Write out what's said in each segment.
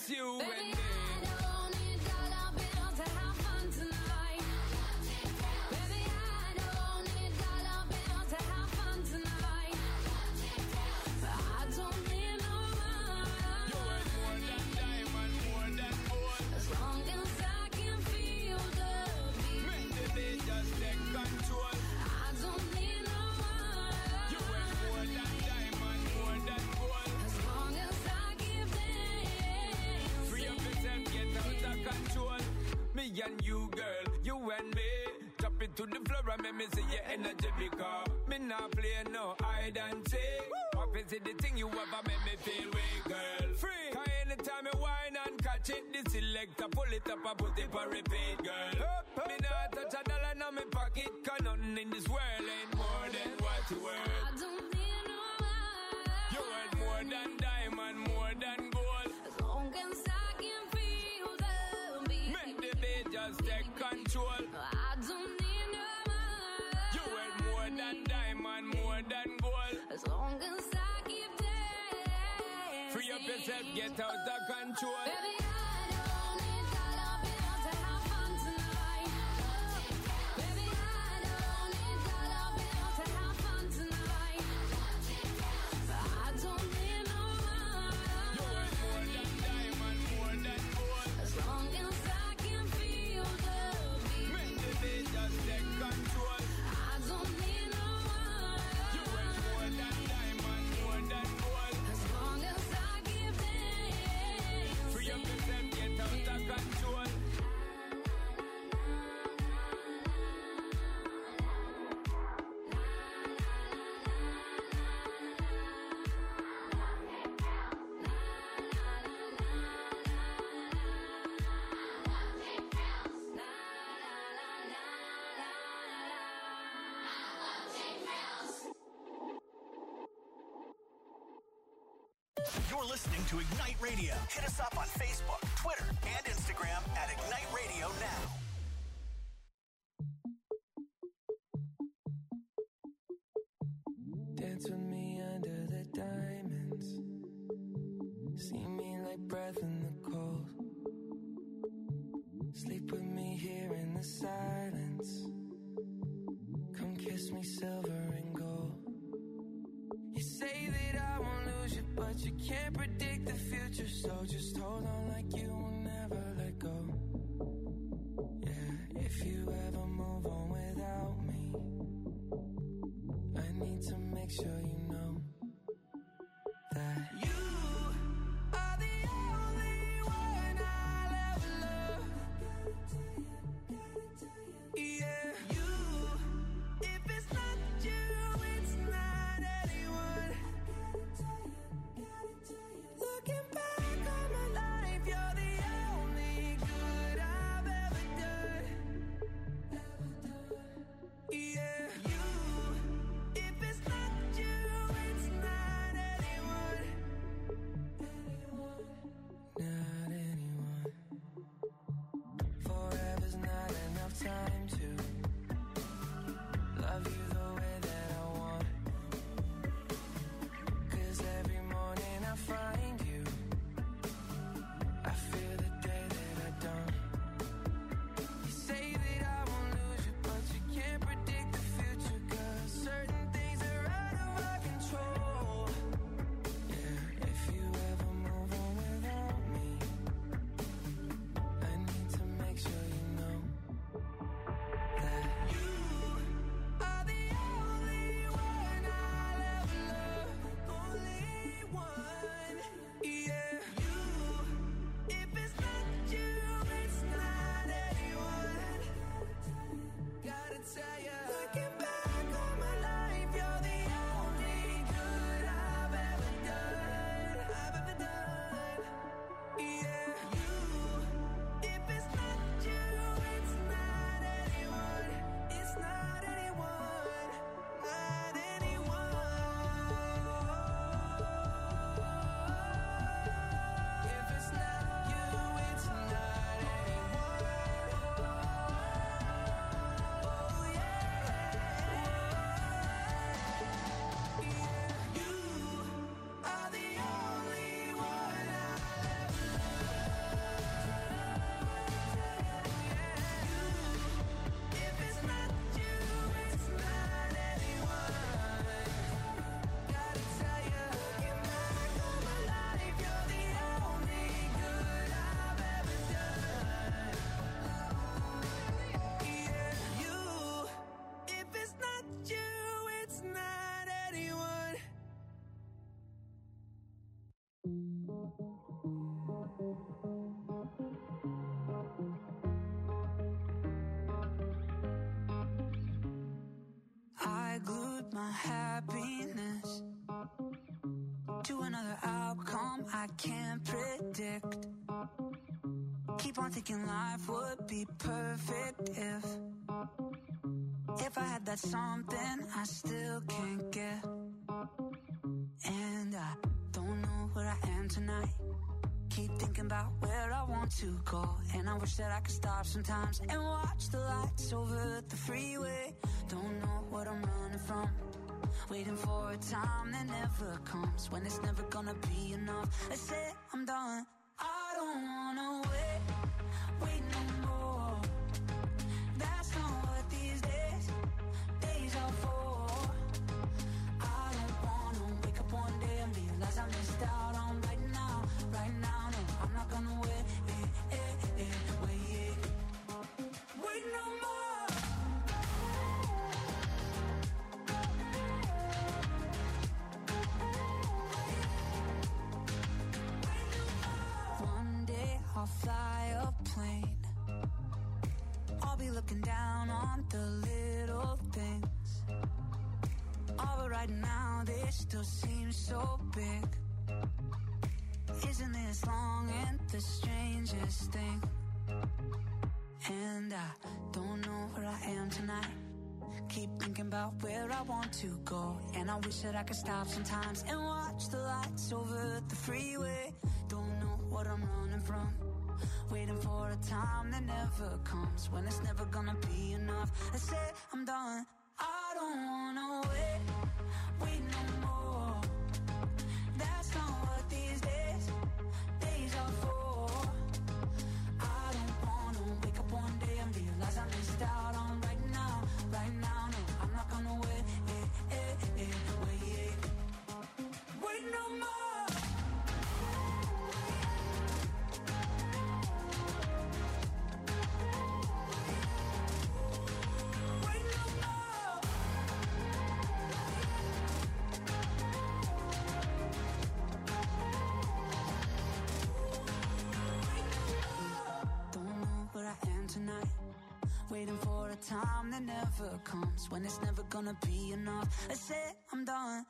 just you Baby, and me. I don't need dollar bills to have fun tonight. Baby, I don't need dollar bills to have fun tonight. I don't need no money. You worth more than diamond, more than gold. As long as I can feel the beat. Make the beat just take control. I don't need no money. You worth more than diamond, more than gold. As long as I give them. Free up yourself, get out of control. Me and you, girl, you and me. Drop it to the floor and make me see your energy because me not play no hide and seek. What is it the thing you ever make me feel weak, girl? Free. Cause anytime you whine and catch it, the selector pull it up and put it for repeat, girl. Me not touch a dollar in my pocket, cause nothing in this world ain't more than what you worth. I don't need no money. You worth more than diamond, more than gold. As long as I can feel the beat. Make the beat just take control. I don't need no money. You worth more than diamond, more than gold. As long as I keep dancing. Free up yourself, get out of control. Baby, I don't need dollar bills to have fun tonight. Baby, I don't need dollar bills to have fun tonight. I don't need no You money. worth more than diamond, more than gold. As long as I can feel the beat. Make the beat just take control. I don't need no You worth money. more than diamond, more than gold. As long as I give them. Free up yourself, get out of control. You're listening to Ignite Radio. Hit us up on Facebook, Twitter, and Instagram at Ignite Radio Now. Dance with me under the diamonds. See me like breath in the cold. Sleep with me here in the silence. Come kiss me silver and gold. You say that I won't lose you, but you can't predict the future. So just hold on like you will never let go. Yeah, if you ever move on without me, I need to make sure you know that you are the only one I'll ever love. Yeah, you. If it's not you, it's not anyone. Looking back on my life, you're the only good I've ever done. Yeah, you. If it's not you, outcome I can't predict. Keep on thinking life would be perfect if I had that something I still can't get. And I don't know where I am tonight. Keep thinking about where I want to go, and I wish that I could stop sometimes and watch the lights over the freeway. Don't know what I'm running from, waiting for a time that never comes, when it's never gonna be enough. I say I'm done. I don't wanna wait no more. That's not what these days are for. I don't wanna wake up one day and realize I missed out on right now. No, I'm not gonna wait no more. One day I'll fly a plane. I'll be looking down on the little things. Oh, but right now they still seem so big. Isn't this long and the strangest thing? And I don't know where I am tonight. Keep thinking about where I want to go, and I wish that I could stop sometimes and watch the lights over the freeway. Don't know what I'm running from, waiting for a time that never comes, when it's never gonna be enough. I say I'm done. I don't wanna wait no more. That's not what these days are for. I don't wanna wake up one day and realize I missed out on right now. No, I'm not gonna wait no more. Tonight, waiting for a time that never comes, when it's never gonna be enough. I say I'm done.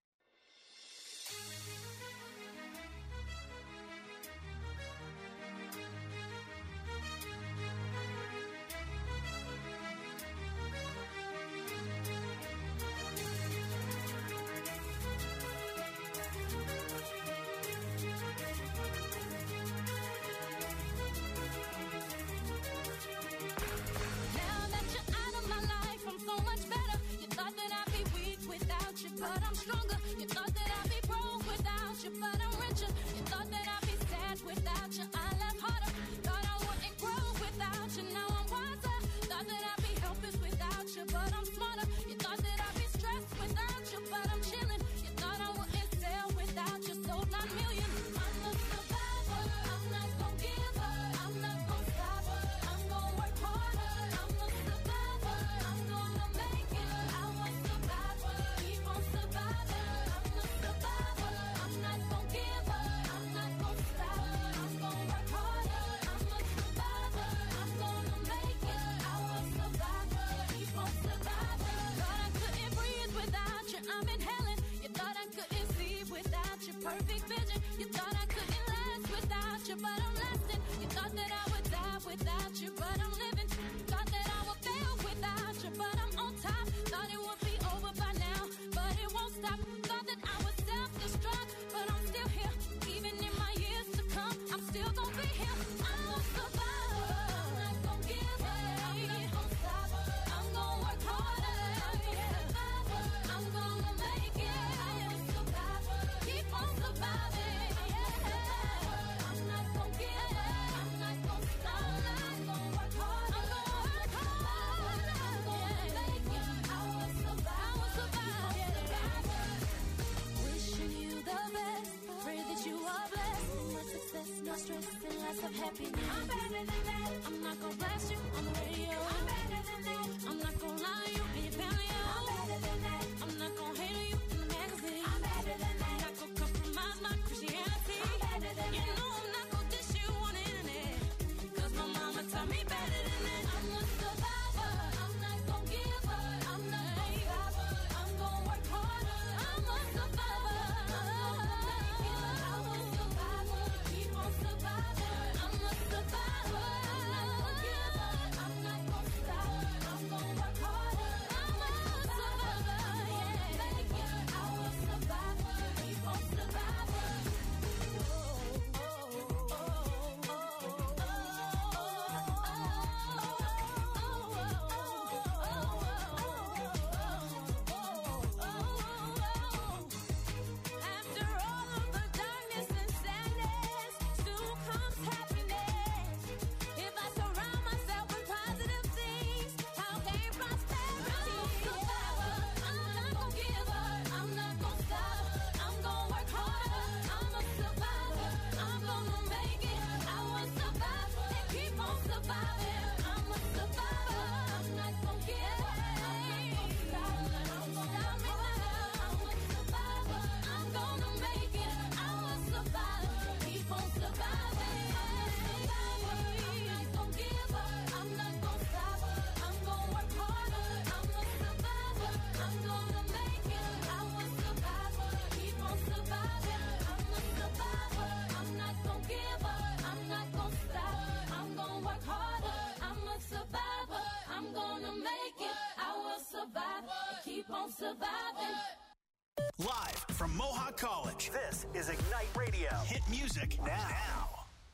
But I'm stronger. You thought that I'd be broke without you, but I'm richer. You thought that I'd be sad without you, I laugh harder. Thought I wouldn't grow without you, now I'm wiser. Thought that I'd be helpless without you, but I'm smarter. You thought that I'd be stressed without you, but I'm chilling. You thought I wouldn't sell without you, sold 9 million. I'm a survivor, I'm not gonna give up, I'm not gonna stop, I'm gonna work harder. I'm a survivor, I'm gonna make it. I was survivor, keep on surviving. I'm a survivor, I'm not gonna give up, I'm not gonna stop, I'm gonna work harder. I'm a survivor, I'm gonna make it. I was survivor, keep on surviving. Thought I couldn't breathe without you, I'm inhaling. You thought I couldn't see without your perfect vision. You thought I couldn't last without you, but I'm lasting. You thought that I would die without you, but I'm living. Thought that I would fail without you, but I'm on top. Thought it would be over by now, but it won't stop. Thought that I would self-destruct, but I'm still here. Even in my years to come, I'm still gonna be here. I'm a survivor, I'm not gonna give up, I'm not gonna stop, I'm gonna work harder. I'm a survivor, I'm gonna make it. I am a survivor, keep on surviving. I'm not gonna give up, I'm not gonna stop, I'm gonna work hard. I'm gonna work hard, I'm gonna make it. I will survive, wishing you the best, pray that you are blessed. More success, no stress, and lots of happiness. I'm better than that. I'm not gonna blast you on the radio. I'm better than that. I'm not gonna lie to you in your paleo. I'm better than that. I'm not gonna hate on you in the magazine. I'm better than that. I'm not gonna compromise my Christianity. I'm better than that. You know I'm not gonna dish you on the internet, 'cause my mama taught me better than that. I'm a survivor, I'm not gonna give up, I'm not gonna stop, I'm gonna work harder. I'm a survivor, I'm gonna make it. on surviving. Live from Mohawk College, this is Ignite Radio. Hit music now.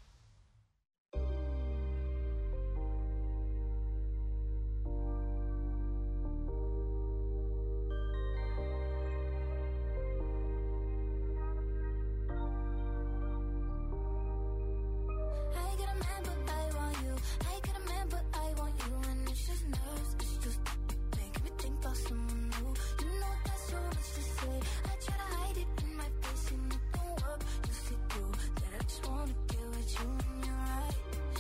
I get a man, but I want you. I get a man, but I want you. And it's just nerves, it's just making me think about someone new. You know that's so much to say. I try to hide it in my face and it don't work. You see through that I just wanna get with you. And you're right,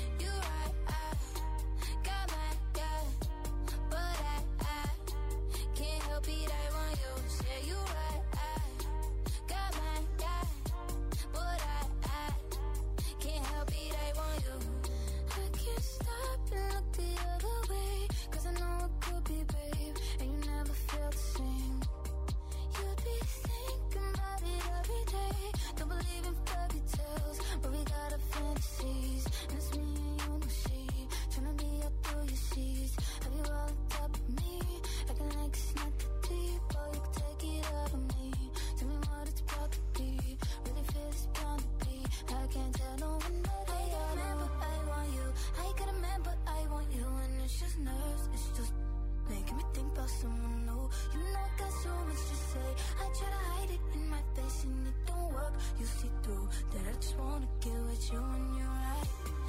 I got my guy, but I can't help it. I want you. Say you right, I got my guy, but I can't help it, I want you. I can't stop and look the other way, 'cause I know it could be, babe, and you never feel the same. You'd be thinking about it every day. Don't believe in fairy tales, but we got our fantasies. And it's me and you, no she, tryna be up through your sheets. Have you all on top of me, acting like it's not that deep? Oh, you can take it out of me. Tell me what it's about to be. Really feel it's bound to be. I can't tell no one, but I got a man, but I want you. I got a man, but I want you. And it's just nerves, it's just making me think about someone new. You know I got so much to say. I try to hide it in my face and it don't work. You see through that I just wanna get with you. And you're right,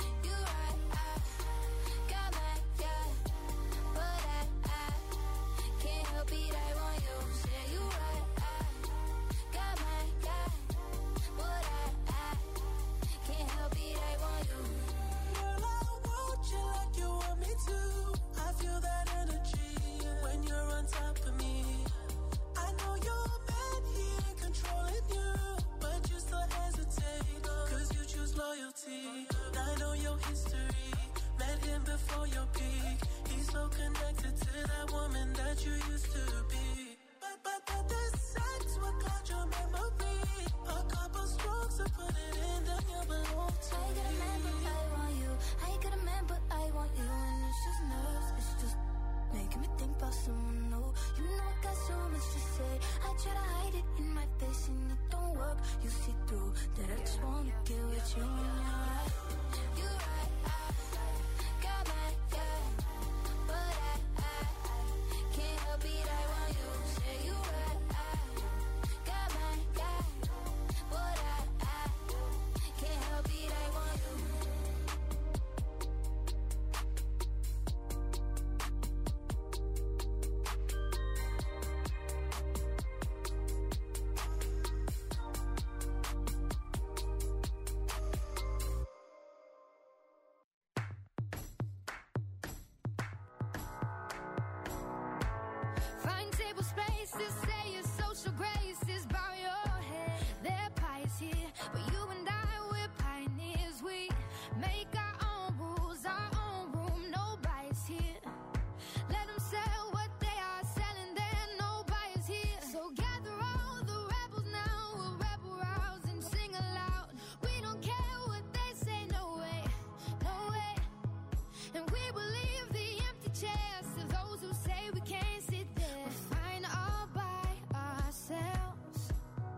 I got my guy, but I can't help it, I want you. Say you right, I got my guy, but I can't help it, I want you. Girl, I want you like you want me to. I feel that energy when you're on top of me. I know you're mad, he ain't controlling you, but you still hesitate, 'cause you choose loyalty. I know your history, met him before your peak. He's so connected to that woman that you used to be. But the sex will cloud your memory. A couple strokes to put it in, then you belong to I got a man, but I want you. I got a man, but I want you. And it's just nerves, it's just making me think about someone new. You know I got so much to say. I try to hide it in my face and it don't work. You see through that I just wanna get with you. And you're right, I got my guy, but I can't help it, I want you. Say you right, I got my guy, but I can't help it, I want you. Find table spaces, say your social graces, bow your head. They're pies here, but you and I, we're pioneers. We make our own rules, our own room, no bias here. Let them sell what they are selling, there no bias here. So gather all the rebels now, we'll rebel rouse and sing aloud. We don't care what they say, no way, no way. And we will leave the empty chairs of those who say we can't sit there. We're fine all by ourselves.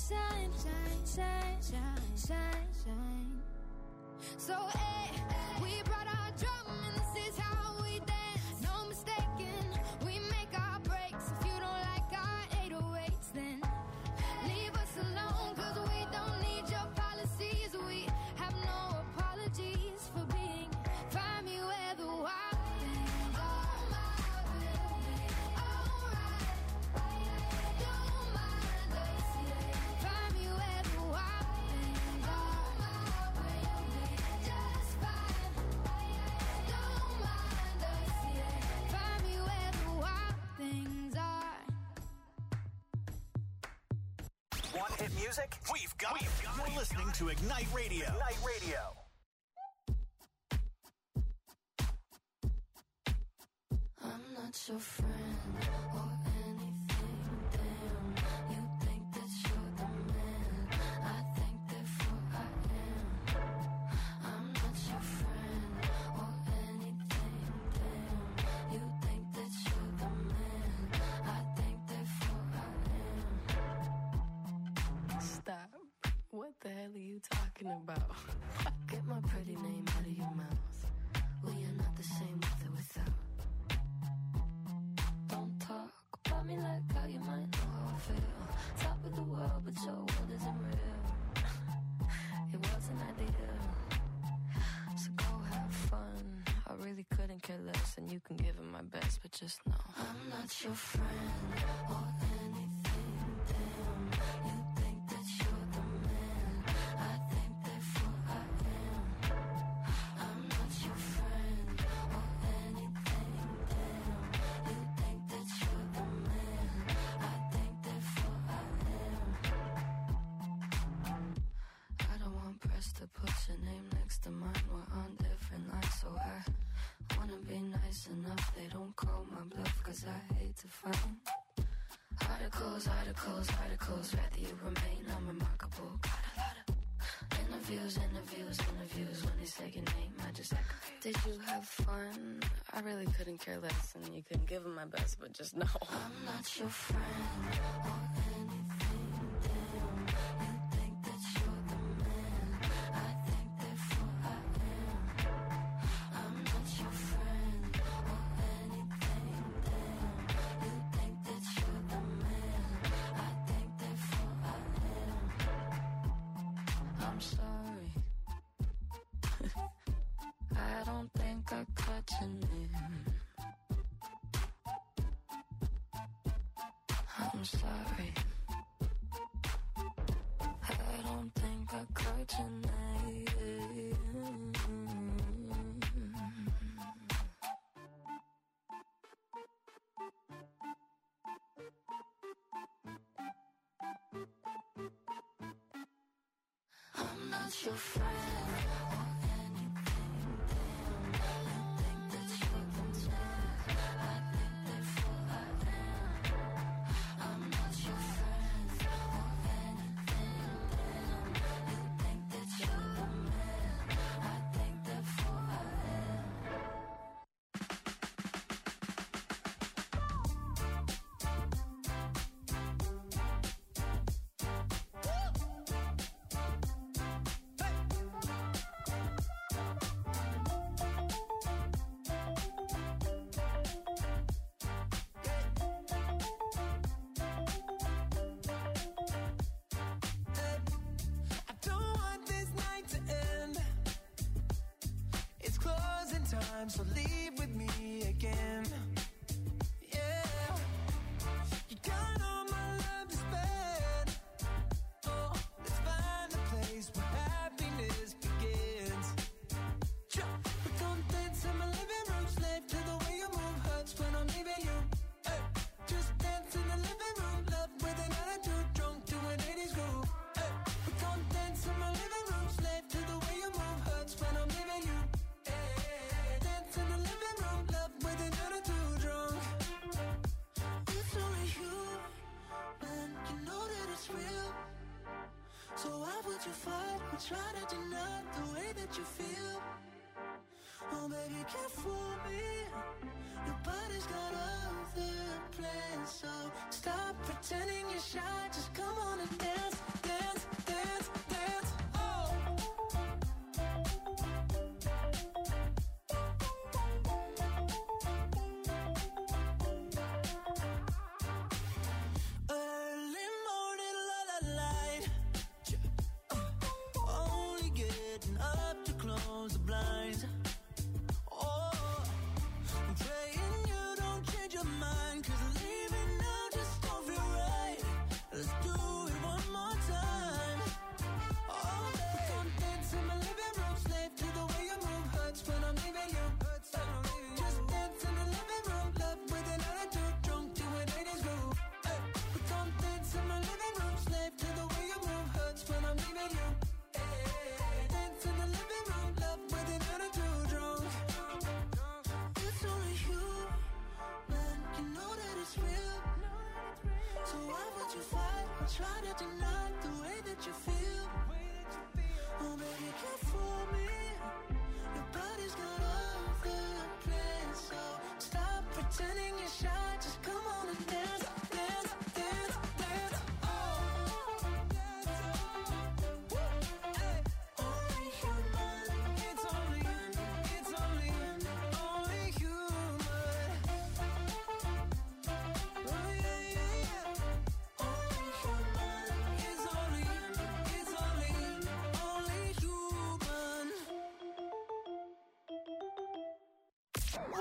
shine, shine, shine, shine, shine, shine. So, hey, we brought our drum and this is how we dance. No mistaking, we make our breaks. If you don't like our 808s, then leave us alone, cause we don't need your policies. We have no apologies for being. Find me where the wild things are. Alright, don't mind us. Find me where the wild things are. Just fine. Don't mind us. Find me where the wild things are. Want hit music? We've got it. You're listening to Ignite Radio. Ignite Radio. I'm not your friend or anything, damn. You think that you're the man, I think therefore I am. I'm not your friend or anything, damn. You think that you're the man, I think therefore I am. Stop. What the hell are you talking about? Get my pretty name out of your mouth. Well, you're not the same with or without. Don't talk about me like how you might know how I feel. Top of the world, but your world isn't real. It wasn't ideal. So go have fun. I really couldn't care less, and you can give it my best, but just know I'm not your friend or anything, damn. You think that you're the man, I think therefore I am. I'm not your friend or anything, damn. You think that you're the man, I think therefore I am. I don't want press to put your name next to mine. We're on different lines, so I wanna be nice enough. They don't call my bluff, cause I hate to find articles, articles, articles. Rather you remain unremarkable. Got a lot of interviews, interviews, interviews. When they say your name, I just aggravate. Did you have fun? I really couldn't care less, and you couldn't give them my best, but just know I'm not your friend or anything, damn. You think that you're the man, I think therefore I am. I'm not your friend or anything, damn. You think that you're the man, I think therefore I am. I'm sorry. I don't think I caught your name. I'm sorry. I don't think I caught your name. I'm not your friend or anything, damn. You think that you're the man, I think therefore I am. I'm not your friend or anything, damn. You think that you're the man, I think therefore I am. I don't want this night to end. It's closing time, so leave with me again. Yeah, you got all my love to spend. Oh, let's find a place where happiness begins. We're gonna dance in my living room, slave to the way you move. Hurts when I'm leaving you. Hey, just dance in the living room, love with an attitude, drunk to an 80s groove. Hey, we're gonna dance in my living room, slave to the way you move. Hurts when I'm leaving you. Hey, dance in the living room, love with an attitude, drunk. It's only you, man, you know that it's real. So why would you fight or try to deny the way that you feel? Oh, baby, can't fool me. Your body's got other plans, so stop pretending you're shy. Just come on and dance.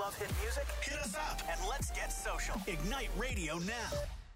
Love hit music? Hit us up and let's get social. Ignite Radio now.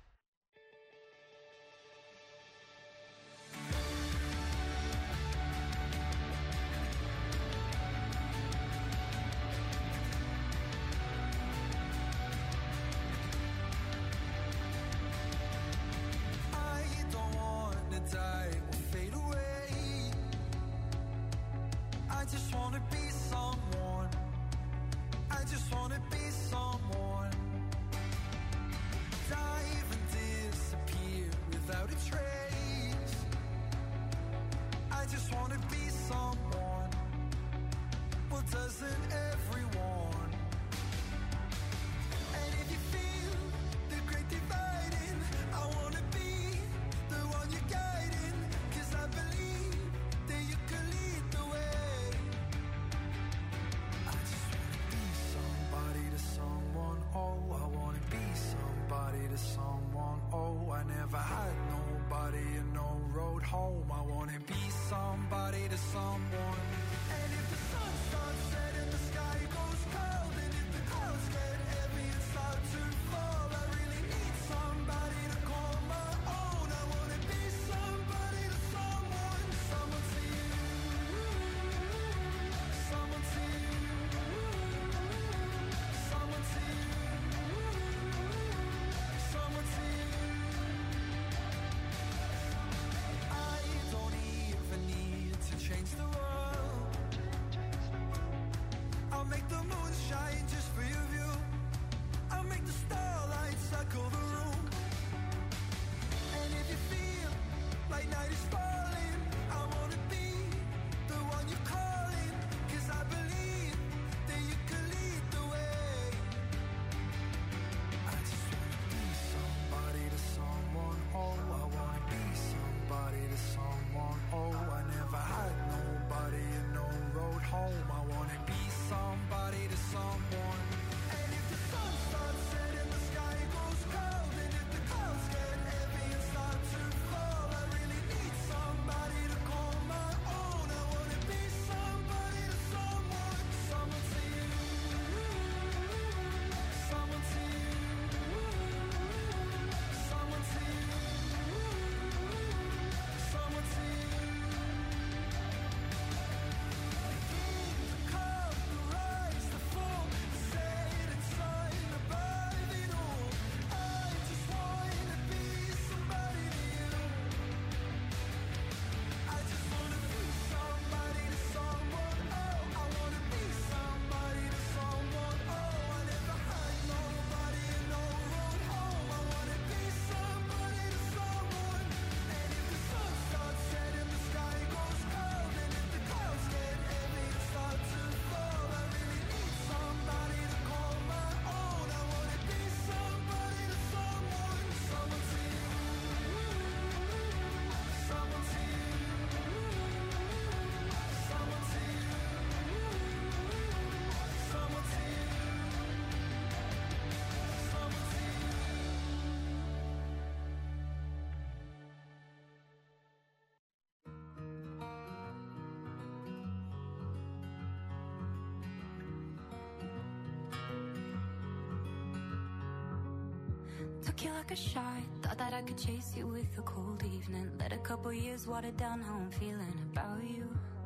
Took you like a shot, thought that I could chase you with a cold evening. Let a couple years water down how I'm feeling about you.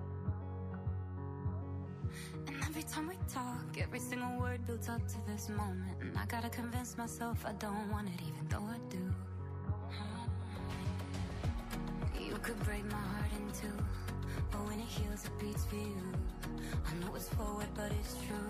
And every time we talk, every single word builds up to this moment. And I gotta convince myself I don't want it, even though I do. You could break my heart in two, but when it heals it beats for you. I know it's forward but it's true.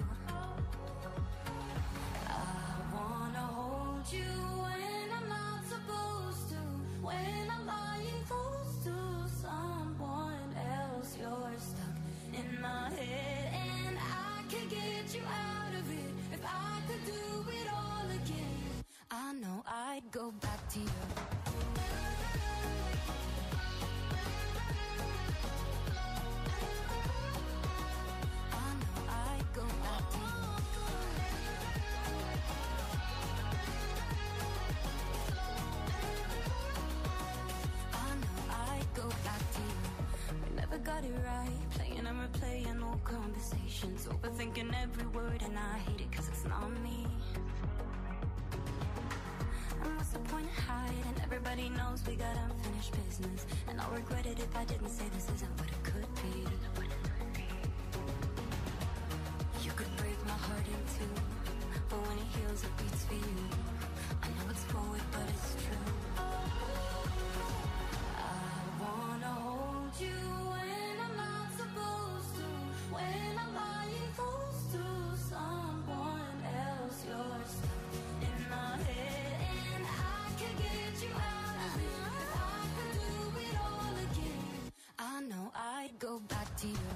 I wanna hold you when I'm not supposed to, when I'm lying close to someone else. You're stuck in my head and I can get you out of it. If I could do it all again, I know I'd go back to you. Got it right, playing and replaying old conversations, overthinking thinking every word and I hate it cause it's not me. And what's the point of hiding? Everybody knows we got unfinished business, and I'll regret it if I didn't say this isn't what it could be. You could break my heart in two, but when it heals it beats for you. I know it's forward but it's true. I wanna hold you when I'm not supposed to, when I'm lying close to someone else. You're stuck in my head and I could get you out of it. If I could do it all again, I know I'd go back to you.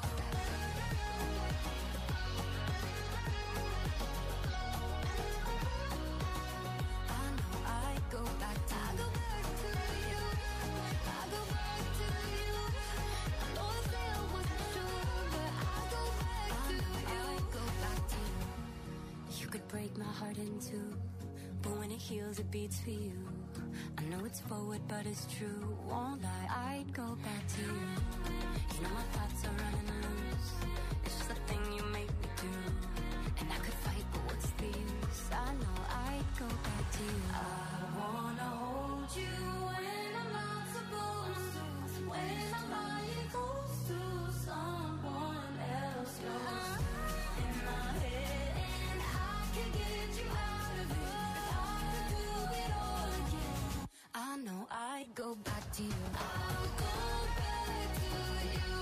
Go back to you. I go back to you. I go back to you. I know I said I wasn't sure, but I go back to you. I go back to you. You could break my heart in two, but when it heals it beats for you. I know it's forward but it's true. Won't lie, I'd go back to you. You know my thoughts are running loose. It's just a thing you make me do. And I could fight, but what's the use? I know I'd go back to you. I wanna hold you when I'm not supposed to, when I'm lying close to someone else. You're in my head and I can get you out of it. If I could do it all again, I know I'd go back to you. I'll go back to you.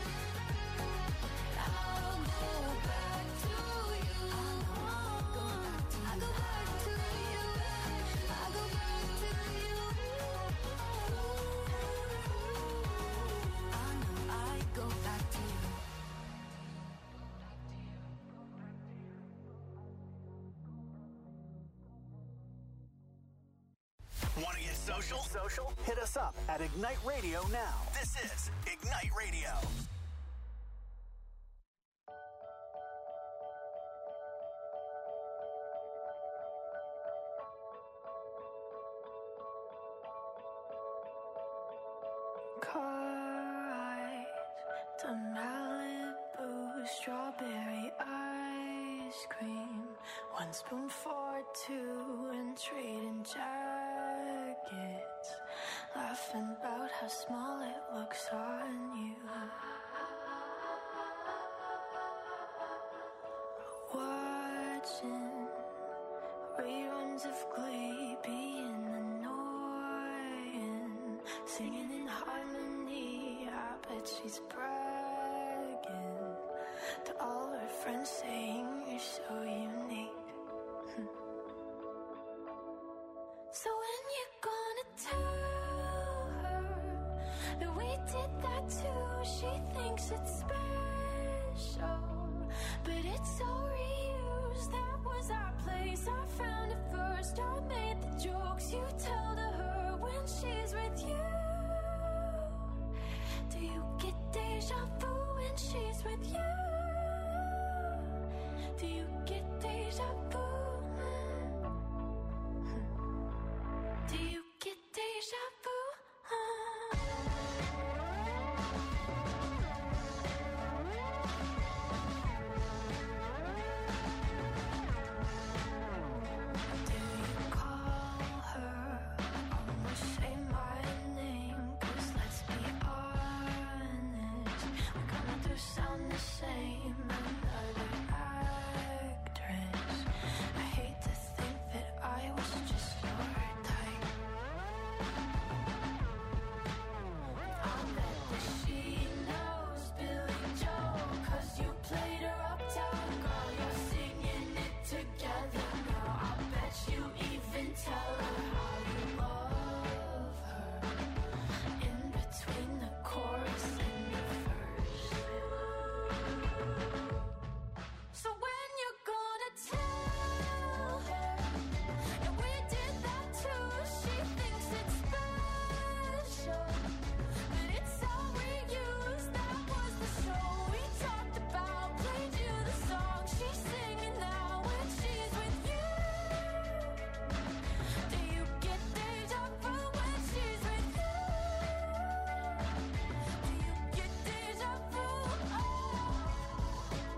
I'll go back to you. I'll go back to you. I'll go back to you. I'll go back to you. I know I'd go back to you. Want to get social? Hit us up at Ignite Radio now. This is Ignite Radio. Car ride to Malibu, strawberry ice cream, 1 spoon for 2 and trading jackets, laughing about how small it looks on you. Watching reruns of Glee, being annoying, singing in harmony. I bet she's bragging to all her friends, saying you're so unique. So when you gonna tell her that we did that too? She thinks it's special, but it's all reused. That was our place, I found it first. I made the jokes you tell to her when she's with you. Do you get deja vu when she's with you? Do you get deja vu? Do you get deja vu? Do you call her? Almost say my name, 'cause let's be honest, we kinda do sound the same. Another actress. I hate to think that I was just your type. I bet that she knows Billy Joel, 'cause you played her uptown girl. You're singing it together now. I bet you even tell her how you love her in between the chorus and the verse. So when you're gonna tell her that we did that too? She thinks it's special, but it's all reused. That was the show we talked about, played you the song she's singing now when she's with you. Do you get deja vu when she's with you? Do you get deja vu? Oh.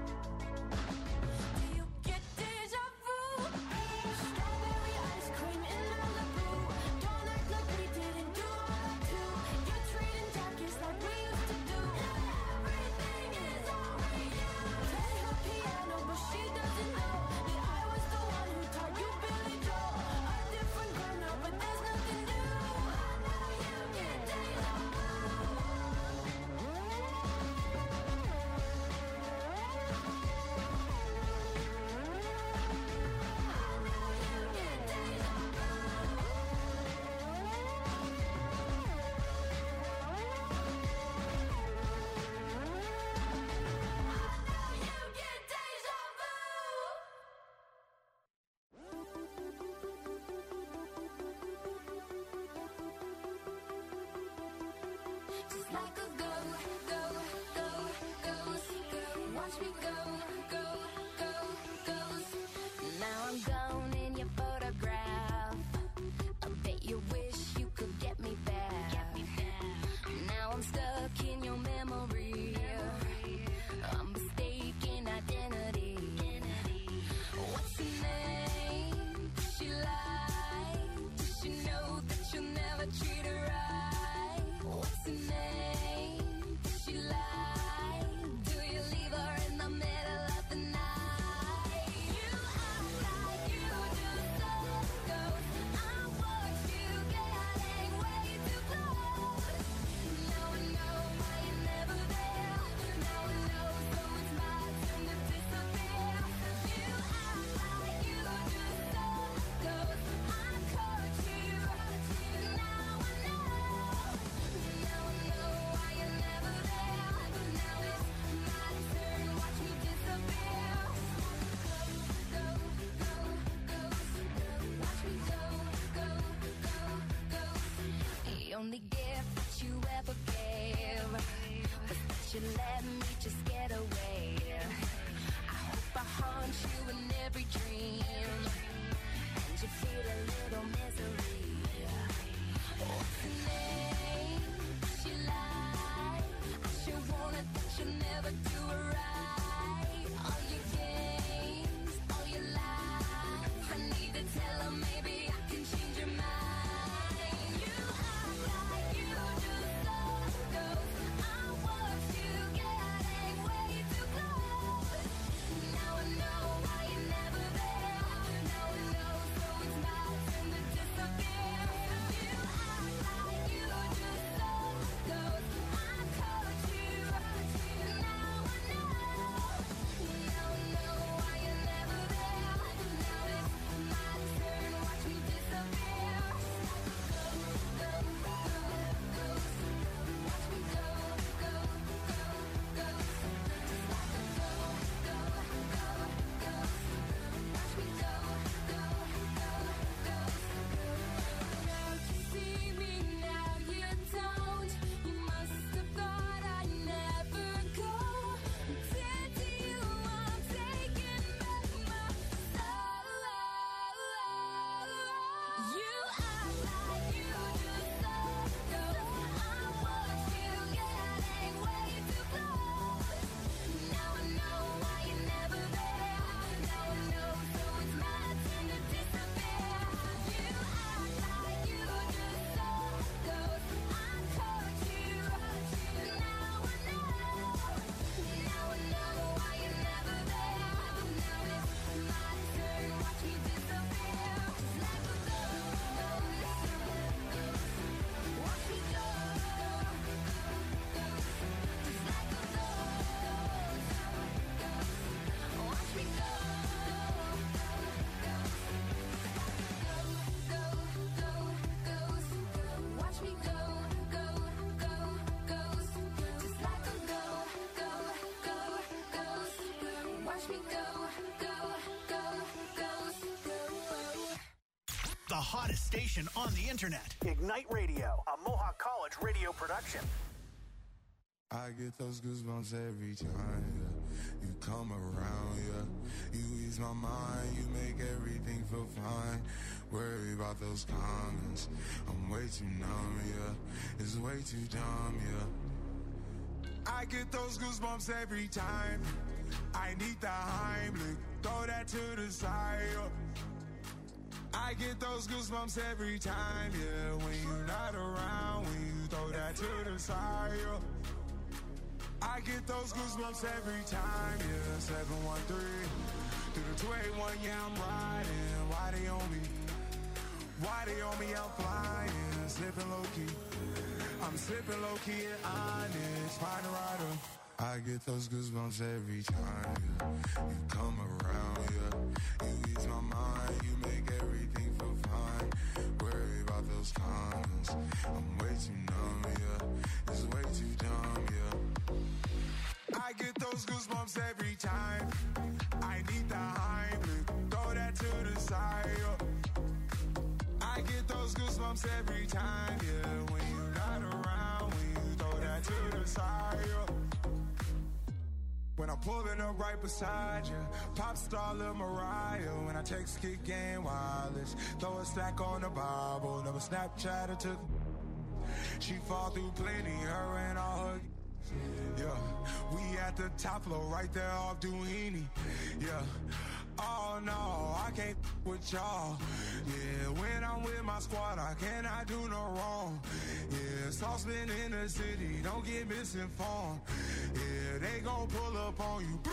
just like a ghost. Watch me ghost. Now I'm gone in your photograph. I bet you wish you could get me back. Now I'm stuck in your memory. I'm mistaken identity. What's her name? Does she lie? Does she know that you'll never treat her right? What's her name? Does she lie? Do you leave her in the middle of the night? You act like you just don't go. I watch you getting way too close. Now I know why you're never there. Now I know, so it's my turn to disappear. You act like you just don't go. I caught you. Now I know. Now I know why you're never there. Now it's my turn. Watch me disappear. Go. Watch me go. The only gift that you ever gave was that you let me just get away. I hope I haunt you in every dream, and you feel a little misery. What's her name? Does she lie? I sure wanted that you'll never do it right. All your games, all your lies. I need to tell her maybe I can change your mind. You act like you just don't go. I watch you getting way too close. Now I know why you're never there. Now I know, so it's my turn to disappear. You act like you just don't go. I caught you. Now I know. Now I know why you're never there. Now it's my turn. Watch me disappear. Go. Watch me go. Watch me go. Now you see me, now you don't. You must have thought I'd never go. Dead to you, I'm taking back my soul. You act like you just don't go. I watch you getting way too close. Now I know why you're never there. Now I know, so it's my turn to disappear. You act like you just don't go. I caught you. Now I know. Now I know why you're never there. Now it's my turn. Watch me disappear. Like a ghost. Watch me go. Just like a ghost. Watch me go. Watch me go. Ghost. Just like a ghost. Watch me go. Ghost. The hottest station on the internet. Ignite Radio, a Mohawk College radio production. I get those goosebumps every time you come around, You ease my mind, you make everything feel fine. Worry about those comments, I'm way too numb, It's way too dumb, I get those goosebumps every time I need the Heimlich, throw that to the side, I get those goosebumps every time, when you're not around, when you throw that to the side, I get those goosebumps every time, 713 through the 281, I'm riding. Why they on me? Why they on me? I'm flying, slipping low key. I'm slipping low key at Onyx, find a rider. I get those goosebumps every time you come around, You ease my mind, you make everything feel fine. Worry about those comments, I'm way too numb, It's way too dumb, I get those goosebumps every time I need the Heimlich, throw that to the side, I get those goosebumps every time, when you're not around, when you throw that to the side, yeah. When I'm pulling up right beside you, pop star Lil Mariah. When I text kick game wireless, throw a stack on the Bible. Never Snapchat or took. She fall through plenty, her and all her. Yeah, we at the top floor, right there off Duini. Yeah. Oh no, I can't with y'all. Yeah, when I'm with my squad, I cannot do no wrong. Yeah, saucepan in the city, don't get misinformed. Yeah, they gon' pull up on you.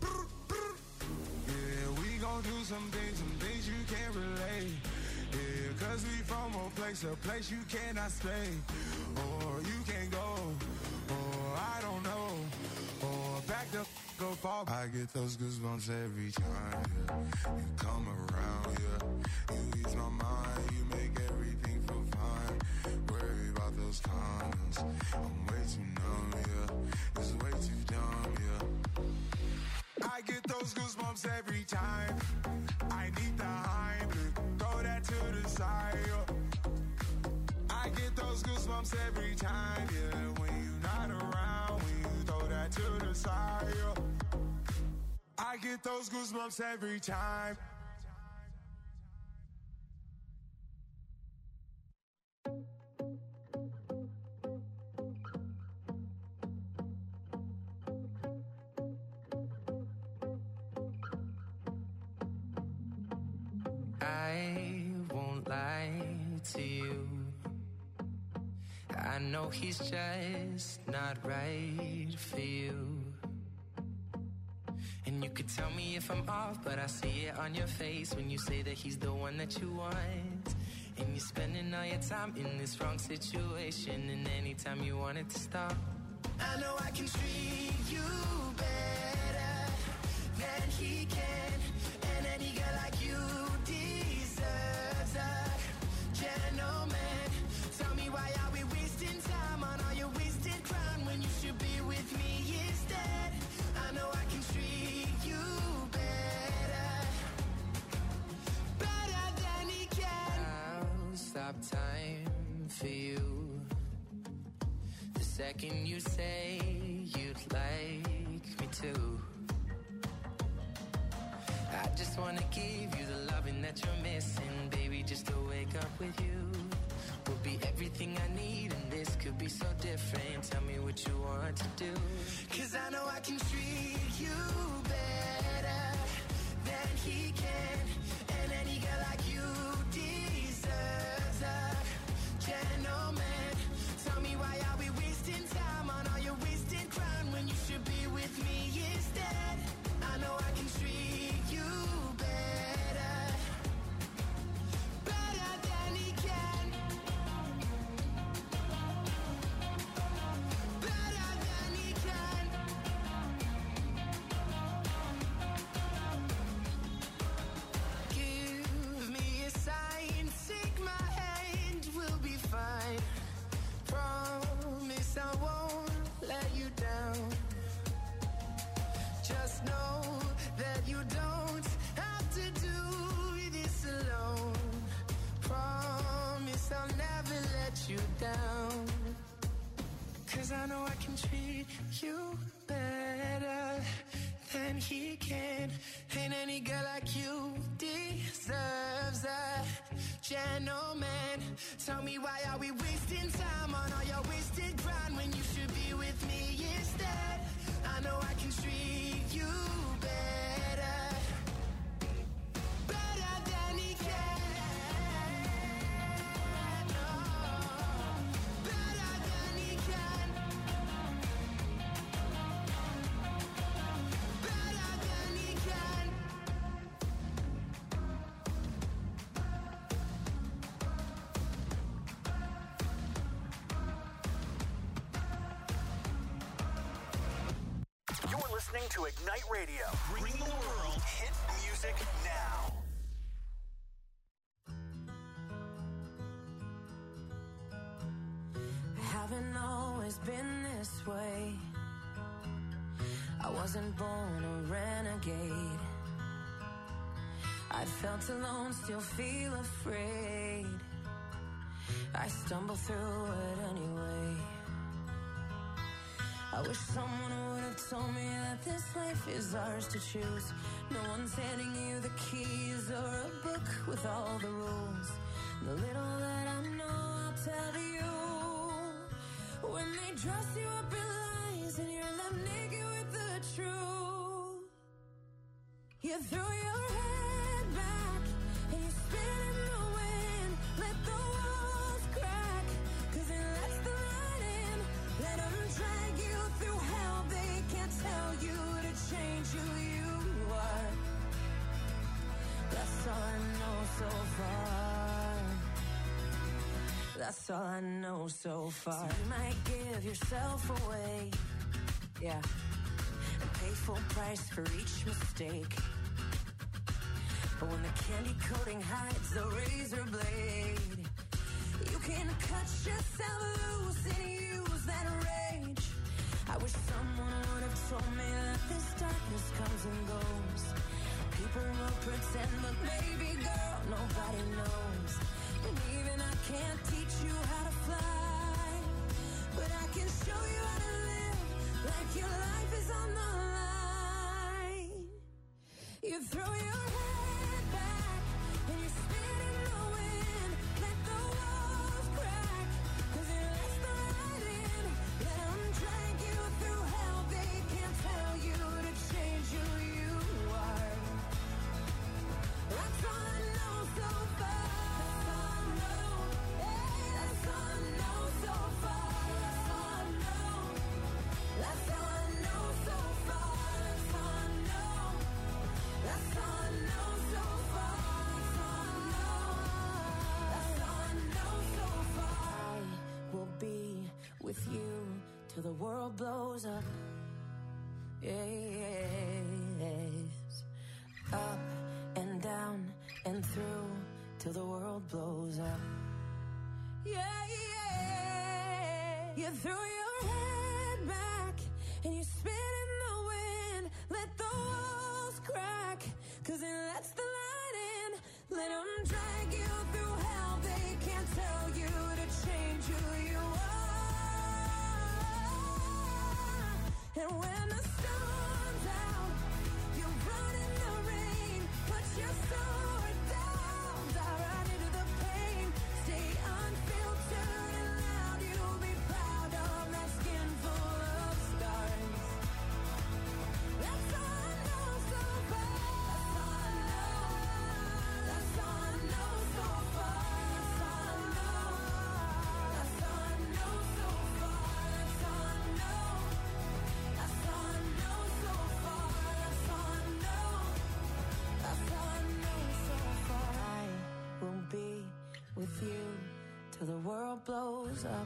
Yeah, we gon' do some things you can't relate. Yeah, cause we from a place you cannot stay. Or you can't go, or I don't know. Or back the go fall. I get those goosebumps every time, yeah. You come around, yeah. You ease my mind, you make everything feel fine. Worry about those comments, I'm way too numb, yeah. It's way too dumb, yeah. I get those goosebumps every time. I need the Heimlich, throw that to the side, yeah. I get those goosebumps every time, yeah. When you're not around, when you throw that to the side, yeah. I get those goosebumps every time. I won't lie to you. I know he's just not right for you. And you could tell me if I'm off, but I see it on your face when you say that he's the one that you want. And you're spending all your time in this wrong situation, and anytime you want it to stop, I know I can treat you better than he can. And any girl like you deserves a gentleman. Tell me, why are we wasting time on all your wasted crown when you should be with me instead? I know I can treat you better than he can. I'll stop time for you the second you say you'd like me to. I just wanna give you the loving that you're missing, baby. Just to wake up with you will be everything I need, and this could be so different. Tell me what you want to do, 'cause I know I can treat you better than he can. And any girl like you deserves a gentleman. Tell me, why are we wasting time on all your wasted crown when you should be with me instead? I know I can treat you better than he can. Better than he can. Give me a sign, take my hand, we'll be fine. Promise I won't let you down. Just know that you don't have to do this alone. Promise I'll never let you down. 'Cause I know I can treat you better than he can. And any girl like you deserves a gentleman. Tell me, why are we wasting time on all your wasted grind when you should be with me instead? I know I can treat you better than he can. No, better than he can. Better than he can. You're listening to Ignite Radio. Bring the world hit music now. I haven't always been this way. I wasn't born a renegade. I felt alone, still feel afraid. I stumble through it anyway. I wish someone would have told me that this life is ours to choose. No one's handing you the keys or a book with all the rules. The little that I know, I'll tell you. When they dress you up in lies and you're left naked with the truth, you throw your head back and you spin in the wind. Let the walls crack, 'cause it lets the light in. Let them drag you through hell. They can't tell you to change who you are. That's all I know so far. That's all I know so far. So you might give yourself away, yeah, and pay full price for each mistake. But when the candy coating hides the razor blade, you can cut yourself loose and use that rage. I wish someone would have told me that this darkness comes and goes. People will pretend, but baby girl, nobody knows. And even I can't teach you how to fly, but I can show you how to live like your life is on the line. You throw your head back and you spin in the wind. Let the walls crack, 'cause it lets the light in. Let them drag you through hell. They can't tell you to change who you are. That's all I know so far. That's all I know. Hey, that's all I know so far. That's all I know. That's all I know so far. That's all I know. That's all I know so far. That's all I know. That's all I know so far. I will be with you till the world blows up. Yes. Up and down and through till the world blows up. Yeah, yeah. You throw your head back and you spin in the wind. Let the walls crack, 'cause it lets the light in. Let them drag you through hell. They can't tell you to change who you are. And when the storm's out, you run in the rain. Put your sword down, dive right into the pain. Stay unfiltered and loud. You'll be proud of that skin full of scars. That's all I know so far. That's all I know. That's all I know so far. That's all I know. That's all I know so far. That's all I know. That's all I know so far. That's all I know. That's all I know so far. I will be with you till the world blows up.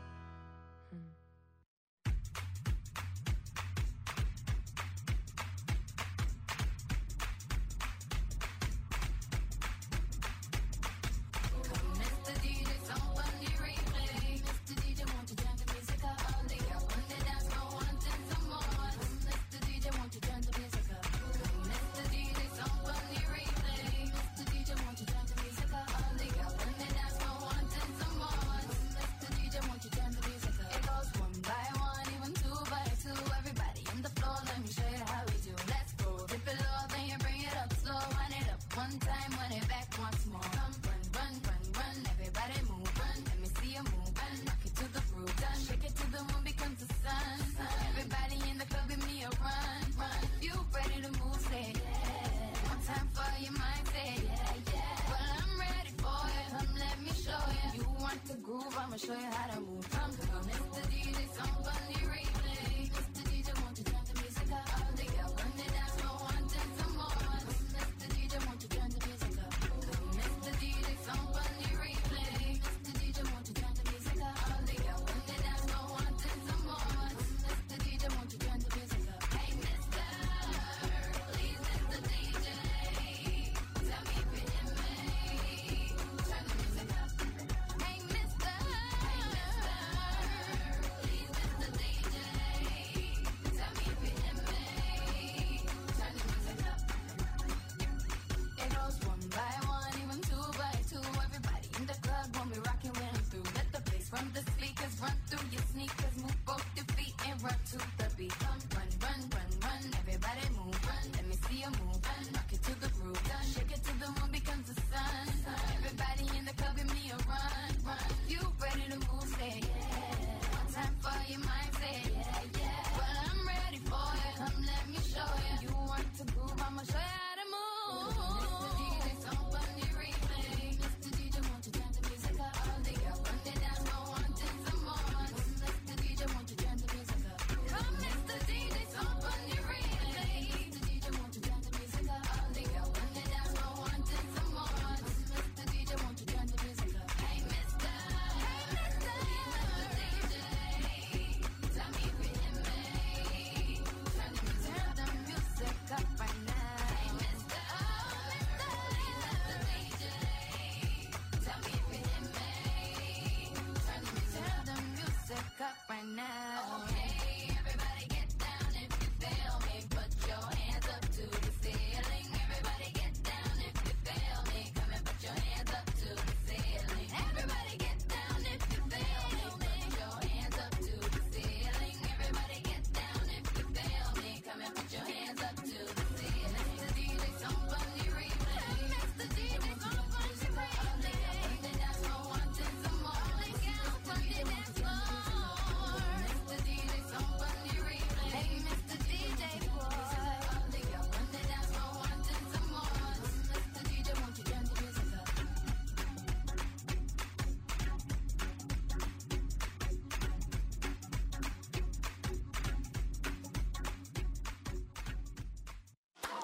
Mr. DJ, somebody replay. Mr. DJ, won't you turn the music up? On the up, on the dance floor, wanting some more. Mr. DJ, won't you turn the music up? Mr. DJ, somebody replay. Mr. DJ, won't you turn the music up? On the up, on the dance floor, wanting some more. Mr. DJ, won't you turn the music up? It goes one by one, even two by two. Everybody on the floor, let me show you how we do. Let's go. Dip it low, then you bring it up slow. Run it up one time, run it back once more. Run, run, run, run, run. Everybody move, run. Let me see you move, run. Rock it to the groove, done. Shake it till the moon becomes the sun. Everybody in the club, give me a run, run. If you ready to move, say yeah. One time for your mind, say yeah, yeah. Well, I'm ready for it. Come, let me show you. You want to groove, I'ma show you how to move. Come, Mr. DJ, somebody replay. Mr. DJ, won't you turn the music up? All the girls on the dance floor, wanting some more. Mr. DJ, won't you turn the music up? Mr. DJ, somebody replay. Mr. DJ, won't you turn the music up? All the girls on the dance floor, wanting some more. Mr. DJ, won't you turn the music up? Hey, mister, please, Mr. DJ, tell me if you hear me. Turn the music up. Hey, mister,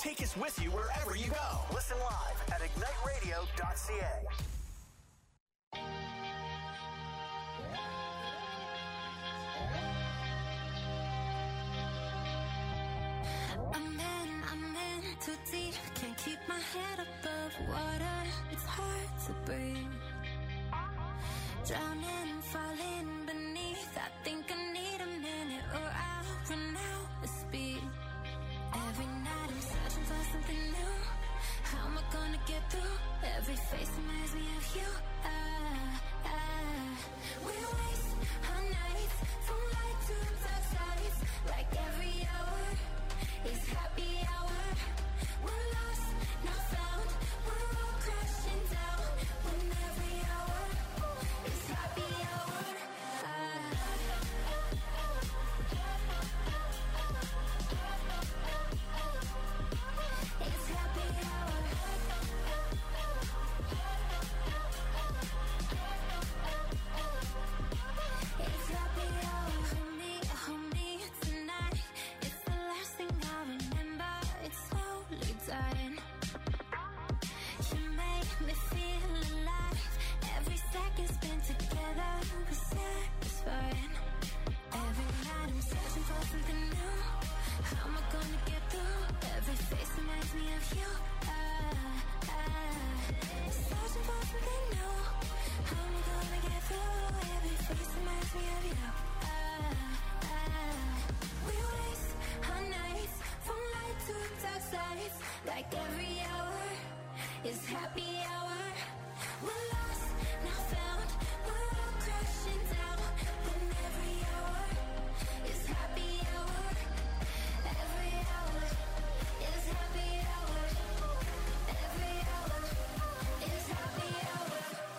Take us with you wherever you go. Listen live at igniteradio.ca. I'm in too deep. Can't keep my head above water. It's hard to breathe. Drowning, falling beneath. I think I need a minute or I'll run out of speed. Every night I'm searching for something new. How am I gonna get through? Every face reminds me of you. We waste our nights from light to dark sides. Like every hour is happy hour. We're lost, not found. We're all crashing down. When every hour is happy hour. It's happy hour. It's happy hour. Hold me tonight. It's the last thing I remember. It's slowly dying. You make me feel alive. Every second spent together was satisfying. Every night I'm searching for something new. How am I gonna get through? Every face reminds me of you. Searching for something new. How am I gonna get through? Every face reminds me of you. We waste our nights from light to dark sides. Like every hour is happy hour. We're lost, not found. We're all crashing down. When every hour is happy hour. Every hour is happy hour. Every hour is happy hour.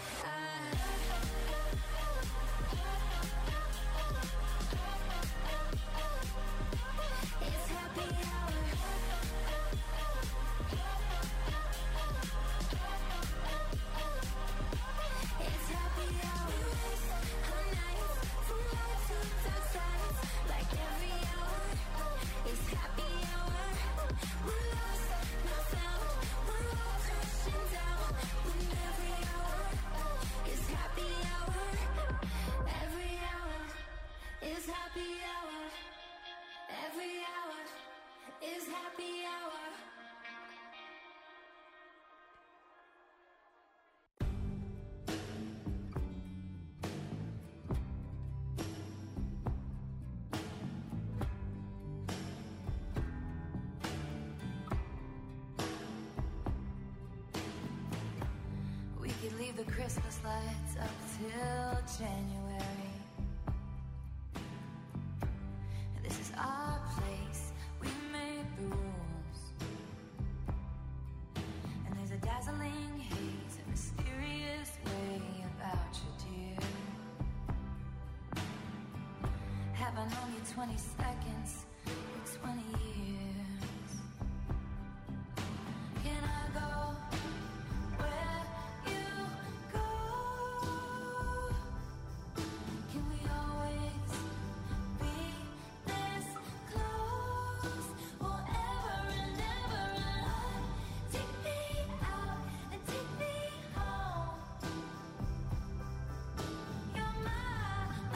It's happy hour. It's happy hour. Our nights from light to dark sides. Like every hour is happy hour. We're lost, not found. We're all crashing down. When every hour is happy hour. Every hour is happy hour. Every hour is happy hour. We could leave the Christmas lights up till January. This is our place, we make the rules. And there's a dazzling haze, a mysterious way about you, dear. Have I known you 20 seconds or 20 years? Can I go where you go? Can we always be this close? Forever and ever and on. Take me out and take me home. You're my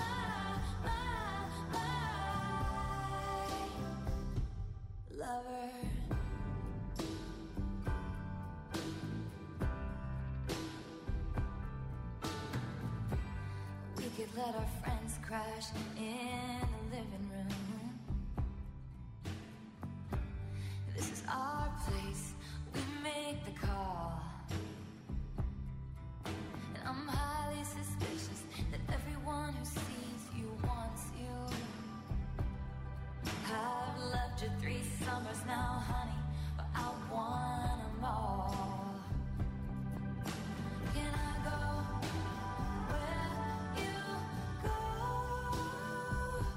lover. We could let our friends crash in the living room. This is our place, we make the call. And I'm highly suspicious that everyone who sees you wants you. I've loved you 3 summers now, honey, but I want them all. Can I go where you go?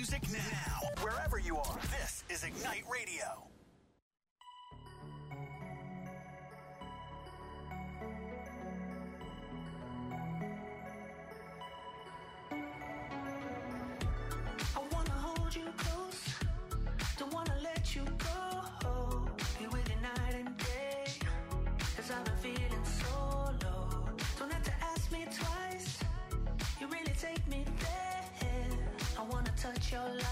music now. Wherever you are, this is Ignite Radio. I wanna hold you close, don't wanna let you go. Be with you night and day, 'cause I've been feeling so low. Don't have to ask me twice, you really take me there. I wanna touch your lips.